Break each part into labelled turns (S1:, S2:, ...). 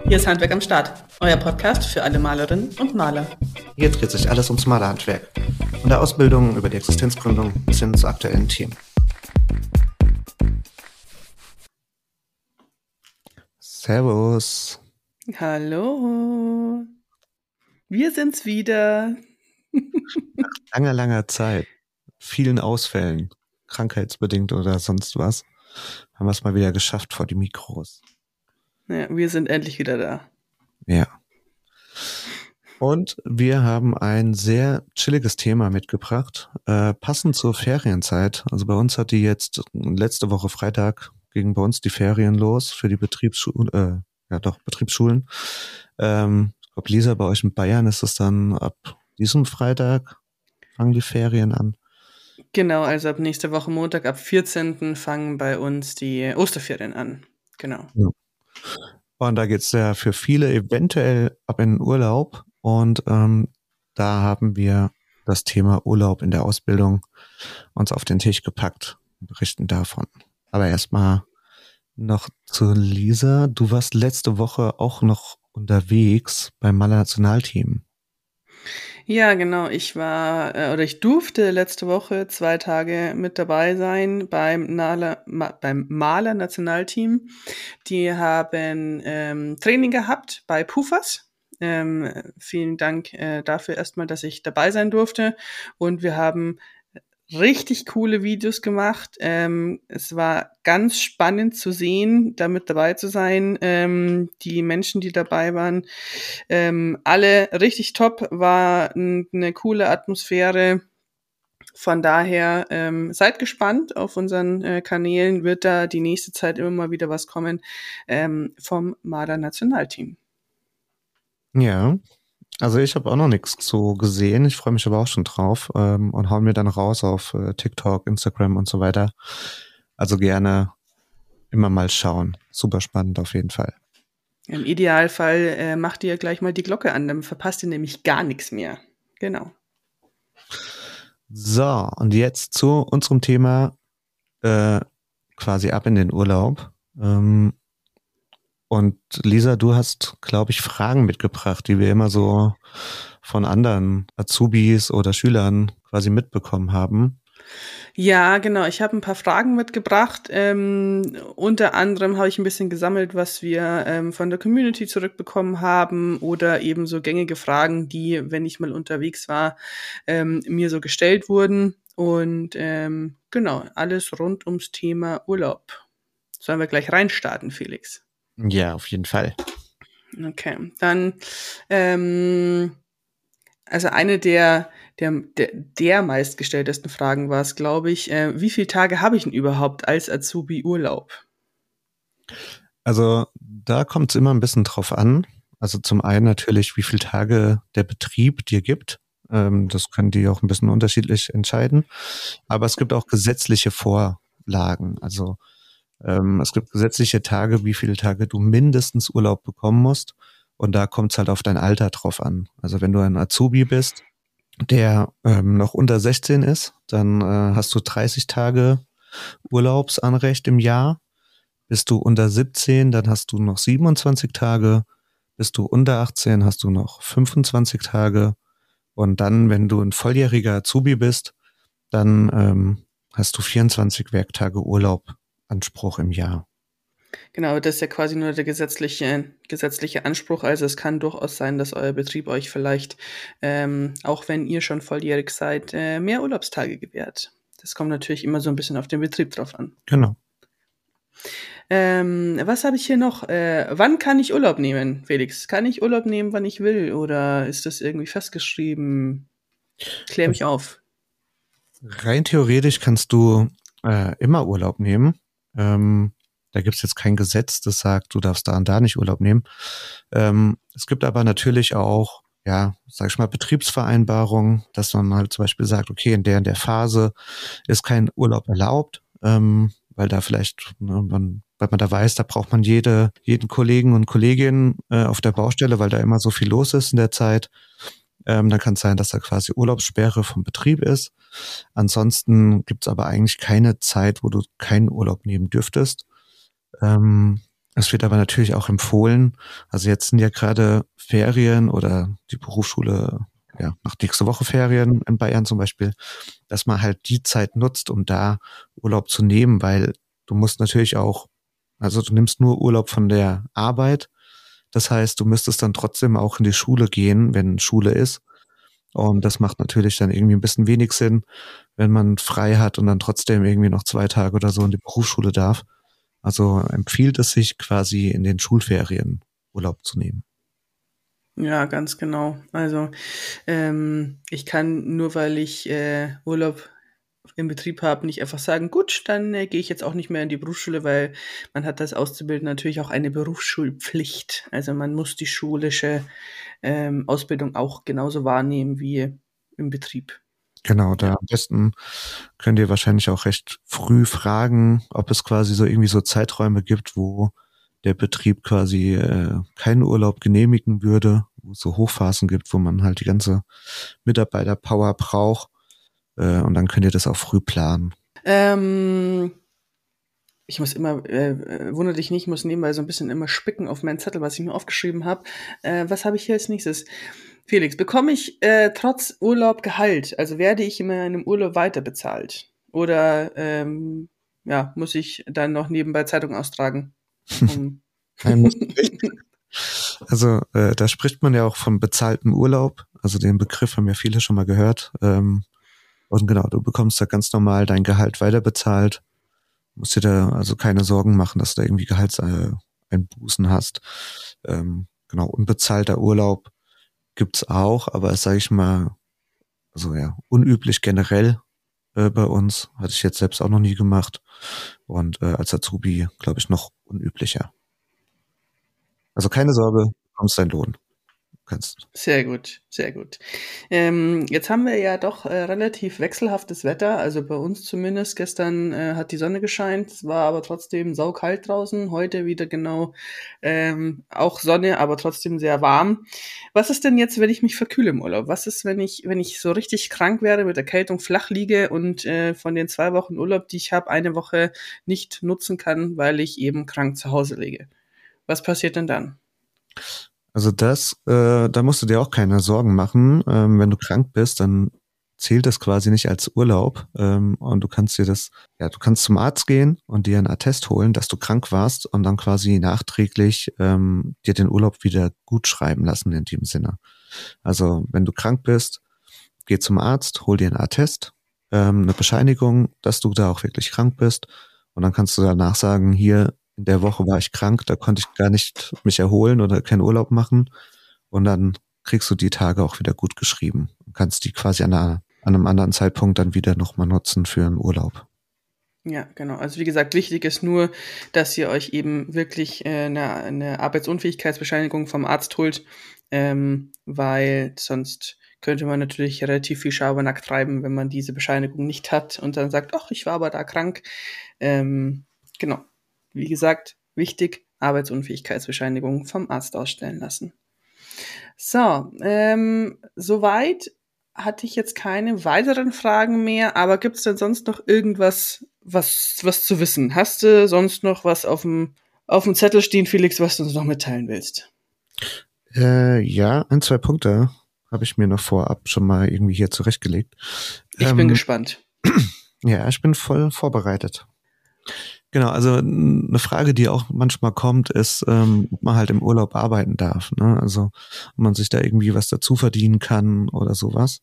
S1: Hier ist Handwerk am Start, euer Podcast für alle Malerinnen und Maler.
S2: Hier dreht sich alles ums Malerhandwerk. Von der Ausbildung über die Existenzgründung bis hin zu aktuellen Themen. Servus.
S1: Hallo. Wir sind's wieder.
S2: Nach langer Zeit, vielen Ausfällen, krankheitsbedingt oder sonst was, haben wir es mal wieder geschafft vor die Mikros.
S1: Ja, wir sind endlich wieder da.
S2: Ja. Und wir haben ein sehr chilliges Thema mitgebracht, passend zur Ferienzeit. Also bei uns hat die jetzt letzte Woche Freitag gingen bei uns die Ferien los für die Betriebsschulen. Ich glaube, Lisa, bei euch in Bayern ist es dann ab diesem Freitag fangen die Ferien an.
S1: Genau, also ab nächste Woche Montag, ab 14. fangen bei uns die Osterferien an. Genau.
S2: Ja. Und da geht's ja für viele eventuell ab in den Urlaub. Und da haben wir das Thema Urlaub in der Ausbildung uns auf den Tisch gepackt und berichten davon. Aber erstmal noch zu Lisa. Du warst letzte Woche auch noch unterwegs beim Maler-Nationalteam.
S1: Ja, genau. Ich durfte letzte Woche 2 Tage mit dabei sein beim Maler-Nationalteam. Die haben Training gehabt bei PUFAS. Vielen Dank dafür erstmal, dass ich dabei sein durfte. Und wir haben richtig coole Videos gemacht. Es war ganz spannend zu sehen, damit dabei zu sein. Die Menschen, die dabei waren, alle richtig top, war eine coole Atmosphäre. Von daher seid gespannt. Auf unseren Kanälen wird da die nächste Zeit immer mal wieder was kommen vom Maler-Nationalteam.
S2: Ja, also ich habe auch noch nichts so gesehen. Ich freue mich aber auch schon drauf und hau mir dann raus auf TikTok, Instagram und so weiter. Also gerne immer mal schauen. Super spannend auf jeden Fall.
S1: Im Idealfall macht ihr gleich mal die Glocke an, dann verpasst ihr nämlich gar nichts mehr. Genau.
S2: So, und jetzt zu unserem Thema quasi ab in den Urlaub. Und Lisa, du hast, glaube ich, Fragen mitgebracht, die wir immer so von anderen Azubis oder Schülern quasi mitbekommen haben.
S1: Ja, genau. Ich habe ein paar Fragen mitgebracht. Unter anderem habe ich ein bisschen gesammelt, was wir von der Community zurückbekommen haben oder eben so gängige Fragen, die, wenn ich mal unterwegs war, mir so gestellt wurden. Und genau, alles rund ums Thema Urlaub. Sollen wir gleich reinstarten, Felix?
S2: Ja, auf jeden Fall.
S1: Okay, dann also eine der meistgestelltesten Fragen war es, glaube ich, wie viele Tage habe ich denn überhaupt als Azubi Urlaub?
S2: Also da kommt es immer ein bisschen drauf an. Also zum einen natürlich, wie viele Tage der Betrieb dir gibt. Das können die auch ein bisschen unterschiedlich entscheiden. Aber es gibt auch gesetzliche Vorlagen. Also es gibt gesetzliche Tage, wie viele Tage du mindestens Urlaub bekommen musst. Und da kommt es halt auf dein Alter drauf an. Also wenn du ein Azubi bist, der noch unter 16 ist, dann hast du 30 Tage Urlaubsanrecht im Jahr. Bist du unter 17, dann hast du noch 27 Tage. Bist du unter 18, hast du noch 25 Tage. Und dann, wenn du ein volljähriger Azubi bist, dann hast du 24 Werktage Urlaubanspruch im Jahr.
S1: Genau, das ist ja quasi nur der gesetzliche Anspruch. Also es kann durchaus sein, dass euer Betrieb euch vielleicht, auch wenn ihr schon volljährig seid, mehr Urlaubstage gewährt. Das kommt natürlich immer so ein bisschen auf den Betrieb drauf an.
S2: Genau.
S1: Was habe ich hier noch? Wann kann ich Urlaub nehmen, Felix? Kann ich Urlaub nehmen, wann ich will? Oder ist das irgendwie festgeschrieben? Klär mich auf.
S2: Rein theoretisch kannst du immer Urlaub nehmen. Da gibt's jetzt kein Gesetz, das sagt, du darfst da und da nicht Urlaub nehmen. Es gibt aber natürlich auch, ja, sag ich mal, Betriebsvereinbarungen, dass man halt zum Beispiel sagt, okay, in der Phase ist kein Urlaub erlaubt, weil da vielleicht, weil man da weiß, da braucht man jeden Kollegen und Kollegin auf der Baustelle, weil da immer so viel los ist in der Zeit. Dann kann es sein, dass da quasi Urlaubssperre vom Betrieb ist. Ansonsten gibt's aber eigentlich keine Zeit, wo du keinen Urlaub nehmen dürftest. Es wird aber natürlich auch empfohlen, also jetzt sind ja gerade Ferien oder die Berufsschule, ja, macht nächste Woche Ferien in Bayern zum Beispiel, dass man halt die Zeit nutzt, um da Urlaub zu nehmen, weil du musst natürlich auch, also du nimmst nur Urlaub von der Arbeit. Das heißt, du müsstest dann trotzdem auch in die Schule gehen, wenn Schule ist. Und das macht natürlich dann irgendwie ein bisschen wenig Sinn, wenn man frei hat und dann trotzdem irgendwie noch 2 Tage oder so in die Berufsschule darf. Also empfiehlt es sich quasi in den Schulferien Urlaub zu nehmen.
S1: Ja, ganz genau. Also ich kann nur, weil ich Urlaub im Betrieb habe, nicht einfach sagen, gut, dann gehe ich jetzt auch nicht mehr in die Berufsschule, weil man hat als Auszubildender natürlich auch eine Berufsschulpflicht. Also man muss die schulische Ausbildung auch genauso wahrnehmen wie im Betrieb.
S2: Genau, da
S1: Ja.
S2: am besten könnt ihr wahrscheinlich auch recht früh fragen, ob es quasi so irgendwie so Zeiträume gibt, wo der Betrieb quasi keinen Urlaub genehmigen würde, wo es so Hochphasen gibt, wo man halt die ganze Mitarbeiterpower braucht. Und dann könnt ihr das auch früh planen.
S1: Ähm, Ich muss immer, wundere dich nicht, ich muss nebenbei so ein bisschen immer spicken auf meinen Zettel, was ich mir aufgeschrieben habe. Was habe ich hier als nächstes? Felix, bekomme ich trotz Urlaub Gehalt? Also werde ich in meinem Urlaub weiter bezahlt? Oder ja, muss ich dann noch nebenbei Zeitung austragen? Um
S2: Nein, muss nicht. Also da spricht man ja auch von bezahltem Urlaub. Also den Begriff haben ja viele schon mal gehört. Und genau, du bekommst da ganz normal dein Gehalt weiterbezahlt. Musst dir da also keine Sorgen machen, dass du da irgendwie Gehaltseinbußen hast. Genau, unbezahlter Urlaub gibt's auch, aber sage ich mal, also ja, unüblich generell bei uns. Hatte ich jetzt selbst auch noch nie gemacht. Und als Azubi, glaube ich, noch unüblicher. Also keine Sorge, du bekommst deinen Lohn. Du kannst.
S1: Sehr gut, sehr gut. Jetzt haben wir ja doch relativ wechselhaftes Wetter, also bei uns zumindest. Gestern hat die Sonne gescheint, es war aber trotzdem saukalt draußen. Heute wieder genau auch Sonne, aber trotzdem sehr warm. Was ist denn jetzt, wenn ich mich verkühle im Urlaub? Was ist, wenn ich so richtig krank werde, mit Erkältung flach liege und von den 2 Wochen Urlaub, die ich habe, eine Woche nicht nutzen kann, weil ich eben krank zu Hause liege? Was passiert denn dann?
S2: Also da musst du dir auch keine Sorgen machen. Wenn du krank bist, dann zählt das quasi nicht als Urlaub. Und du kannst du kannst zum Arzt gehen und dir einen Attest holen, dass du krank warst und dann quasi nachträglich dir den Urlaub wieder gut schreiben lassen in dem Sinne. Also wenn du krank bist, geh zum Arzt, hol dir einen Attest, eine Bescheinigung, dass du da auch wirklich krank bist. Und dann kannst du danach sagen, hier in der Woche war ich krank, da konnte ich gar nicht mich erholen oder keinen Urlaub machen. Und dann kriegst du die Tage auch wieder gut geschrieben und kannst die quasi an einem anderen Zeitpunkt dann wieder nochmal nutzen für einen Urlaub.
S1: Ja, genau. Also wie gesagt, wichtig ist nur, dass ihr euch eben wirklich eine Arbeitsunfähigkeitsbescheinigung vom Arzt holt, weil sonst könnte man natürlich relativ viel Schabernack treiben, wenn man diese Bescheinigung nicht hat und dann sagt, ach, ich war aber da krank. Genau. Wie gesagt, wichtig, Arbeitsunfähigkeitsbescheinigung vom Arzt ausstellen lassen. So, soweit hatte ich jetzt keine weiteren Fragen mehr, aber gibt es denn sonst noch irgendwas, was zu wissen? Hast du sonst noch was auf dem Zettel stehen, Felix, was du uns noch mitteilen willst?
S2: Ja, 2 Punkte habe ich mir noch vorab schon mal irgendwie hier zurechtgelegt.
S1: Ich bin gespannt.
S2: Ja, ich bin voll vorbereitet. Genau, also eine Frage, die auch manchmal kommt, ist, ob man halt im Urlaub arbeiten darf. Ne? Also ob man sich da irgendwie was dazu verdienen kann oder sowas.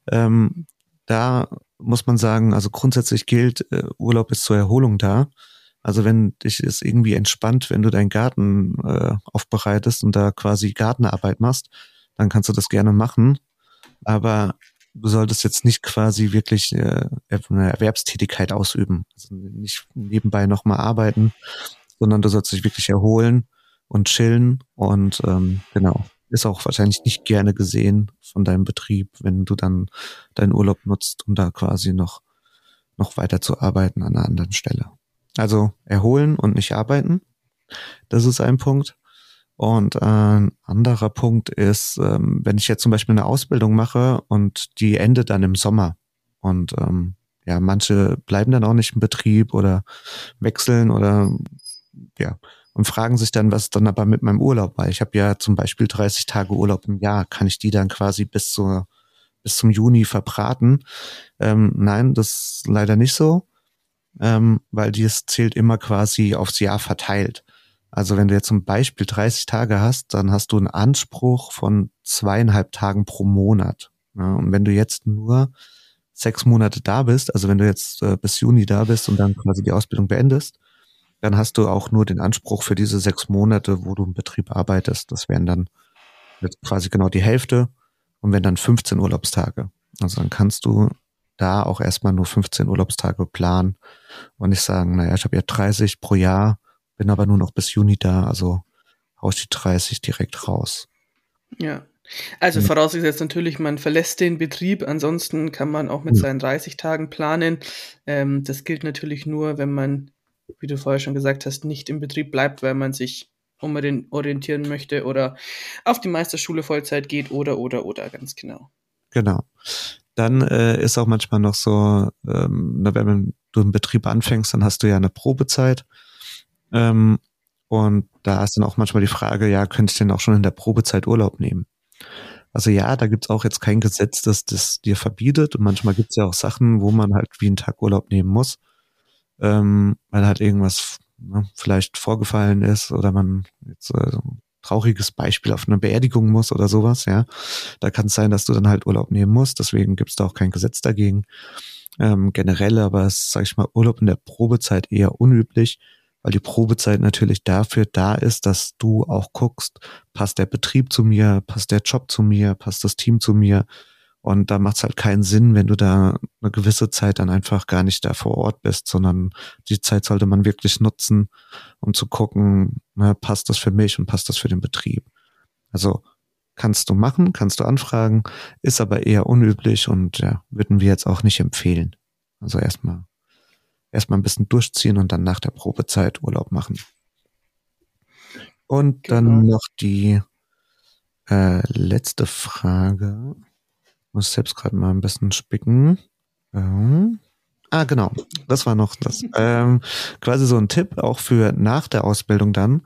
S2: Da muss man sagen, also grundsätzlich gilt, Urlaub ist zur Erholung da. Also wenn dich es irgendwie entspannt, wenn du deinen Garten aufbereitest und da quasi Gartenarbeit machst, dann kannst du das gerne machen. Aber du solltest jetzt nicht quasi wirklich eine Erwerbstätigkeit ausüben. Also nicht nebenbei nochmal arbeiten, sondern du sollst dich wirklich erholen und chillen. Und genau, ist auch wahrscheinlich nicht gerne gesehen von deinem Betrieb, wenn du dann deinen Urlaub nutzt, um da quasi noch weiter zu arbeiten an einer anderen Stelle. Also erholen und nicht arbeiten, das ist ein Punkt. Und ein anderer Punkt ist, wenn ich jetzt zum Beispiel eine Ausbildung mache und die endet dann im Sommer und ja, manche bleiben dann auch nicht im Betrieb oder wechseln oder ja, und fragen sich dann, was dann aber mit meinem Urlaub, weil ich habe ja zum Beispiel 30 Tage Urlaub im Jahr, kann ich die dann quasi bis zum Juni verbraten? Nein, das ist leider nicht so, weil dies zählt immer quasi aufs Jahr verteilt. Also wenn du jetzt zum Beispiel 30 Tage hast, dann hast du einen Anspruch von 2,5 Tagen pro Monat. Ja, und wenn du jetzt nur 6 Monate da bist, also wenn du jetzt bis Juni da bist und dann quasi die Ausbildung beendest, dann hast du auch nur den Anspruch für diese 6 Monate, wo du im Betrieb arbeitest. Das wären dann jetzt quasi genau die Hälfte und wenn dann 15 Urlaubstage. Also dann kannst du da auch erstmal nur 15 Urlaubstage planen und nicht sagen, naja, ich habe ja 30 pro Jahr, bin aber nur noch bis Juni da, also hau ich die 30 direkt raus.
S1: Ja. Also vorausgesetzt natürlich, man verlässt den Betrieb, ansonsten kann man auch mit seinen 30 Tagen planen. Das gilt natürlich nur, wenn man, wie du vorher schon gesagt hast, nicht im Betrieb bleibt, weil man sich orientieren möchte oder auf die Meisterschule Vollzeit geht oder, ganz genau.
S2: Genau. Dann ist auch manchmal noch so, wenn du im Betrieb anfängst, dann hast du ja eine Probezeit. Und da ist dann auch manchmal die Frage, ja, könnte ich denn auch schon in der Probezeit Urlaub nehmen? Also ja, da gibt's auch jetzt kein Gesetz, das das dir verbietet. Und manchmal gibt's ja auch Sachen, wo man halt wie einen Tag Urlaub nehmen muss, weil halt irgendwas vielleicht vorgefallen ist oder man jetzt so ein trauriges Beispiel auf eine Beerdigung muss oder sowas, ja. Da kann es sein, dass du dann halt Urlaub nehmen musst. Deswegen gibt's da auch kein Gesetz dagegen. Generell aber ist, sag ich mal, Urlaub in der Probezeit eher unüblich, weil die Probezeit natürlich dafür da ist, dass du auch guckst, passt der Betrieb zu mir, passt der Job zu mir, passt das Team zu mir. Und da macht es halt keinen Sinn, wenn du da eine gewisse Zeit dann einfach gar nicht da vor Ort bist, sondern die Zeit sollte man wirklich nutzen, um zu gucken, passt das für mich und passt das für den Betrieb. Also kannst du machen, kannst du anfragen, ist aber eher unüblich und ja, würden wir jetzt auch nicht empfehlen. Also erstmal ein bisschen durchziehen und dann nach der Probezeit Urlaub machen. Und dann noch die letzte Frage. Muss selbst gerade mal ein bisschen spicken. Genau. Das war noch das. Quasi so ein Tipp auch für nach der Ausbildung dann,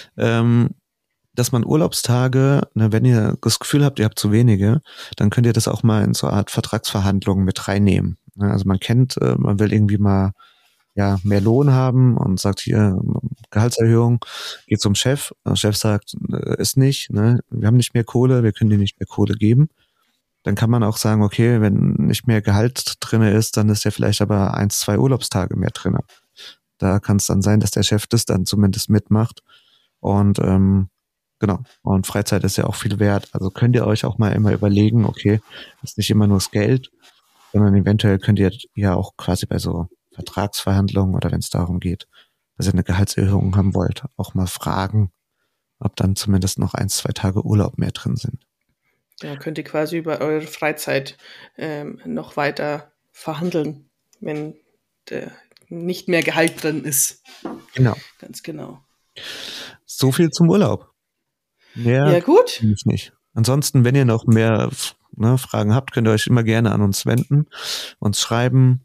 S2: dass man Urlaubstage, wenn ihr das Gefühl habt, ihr habt zu wenige, dann könnt ihr das auch mal in so eine Art Vertragsverhandlungen mit reinnehmen. Also man kennt, man will irgendwie mal mehr Lohn haben und sagt hier Gehaltserhöhung, geht zum Chef. Der Chef sagt, ist nicht, wir haben nicht mehr Kohle, wir können dir nicht mehr Kohle geben. Dann kann man auch sagen, okay, wenn nicht mehr Gehalt drinne ist, dann ist ja vielleicht aber 1, 2 Urlaubstage mehr drinne. Da kann es dann sein, dass der Chef das dann zumindest mitmacht. Und genau, und Freizeit ist ja auch viel wert. Also könnt ihr euch auch mal immer überlegen, okay, ist nicht immer nur das Geld, sondern eventuell könnt ihr ja auch quasi bei so Vertragsverhandlungen oder wenn es darum geht, dass ihr eine Gehaltserhöhung haben wollt, auch mal fragen, ob dann zumindest noch 1, 2 Tage Urlaub mehr drin sind.
S1: Ja, könnt ihr quasi über eure Freizeit noch weiter verhandeln, wenn nicht mehr Gehalt drin ist.
S2: Genau.
S1: Ganz genau.
S2: So viel zum Urlaub. Mehr
S1: ja, gut.
S2: Nicht. Ansonsten, wenn ihr noch mehr Fragen habt, könnt ihr euch immer gerne an uns wenden, uns schreiben,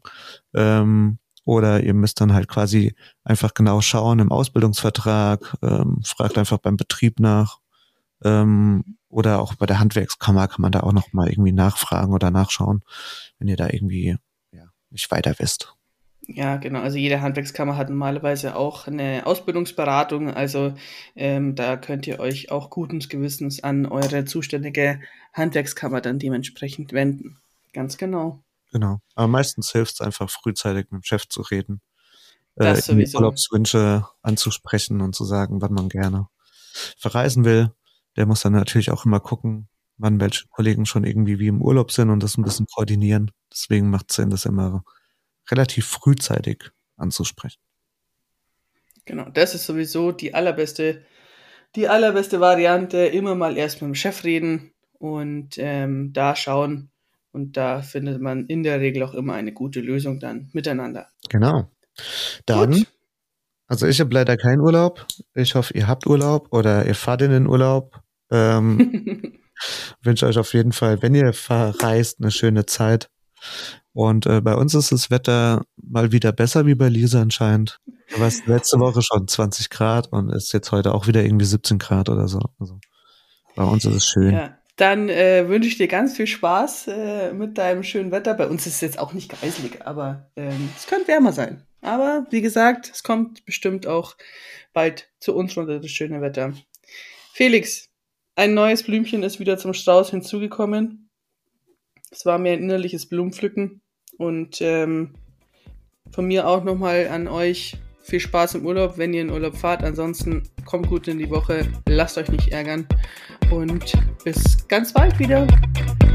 S2: oder ihr müsst dann halt quasi einfach genau schauen im Ausbildungsvertrag, fragt einfach beim Betrieb nach, oder auch bei der Handwerkskammer kann man da auch noch mal irgendwie nachfragen oder nachschauen, wenn ihr da irgendwie nicht weiter wisst.
S1: Ja, genau. Also jede Handwerkskammer hat normalerweise auch eine Ausbildungsberatung. Also da könnt ihr euch auch guten Gewissens an eure zuständige Handwerkskammer dann dementsprechend wenden. Ganz genau.
S2: Genau. Aber meistens hilft es einfach frühzeitig mit dem Chef zu reden,
S1: das sowieso.
S2: Urlaubswünsche anzusprechen und zu sagen, wann man gerne verreisen will. Der muss dann natürlich auch immer gucken, wann welche Kollegen schon irgendwie wie im Urlaub sind und das ein bisschen koordinieren. Deswegen macht es Sinn, das immer relativ frühzeitig anzusprechen.
S1: Genau, das ist sowieso die allerbeste Variante. Immer mal erst mit dem Chef reden und da schauen. Und da findet man in der Regel auch immer eine gute Lösung dann miteinander.
S2: Genau. Dann, gut. Also ich habe leider keinen Urlaub. Ich hoffe, ihr habt Urlaub oder ihr fahrt in den Urlaub. Wünsche euch auf jeden Fall, wenn ihr verreist, eine schöne Zeit. Und bei uns ist das Wetter mal wieder besser wie bei Lisa anscheinend. Du warst letzte Woche schon 20 Grad und ist jetzt heute auch wieder irgendwie 17 Grad oder so. Also bei uns ist es schön.
S1: Ja, dann wünsche ich dir ganz viel Spaß mit deinem schönen Wetter. Bei uns ist es jetzt auch nicht geiselig, aber es könnte wärmer sein. Aber wie gesagt, es kommt bestimmt auch bald zu uns runter, das schöne Wetter. Felix, ein neues Blümchen ist wieder zum Strauß hinzugekommen. Es war mir ein innerliches Blumenpflücken. Und von mir auch nochmal an euch viel Spaß im Urlaub, wenn ihr in Urlaub fahrt. Ansonsten kommt gut in die Woche, lasst euch nicht ärgern und bis ganz bald wieder.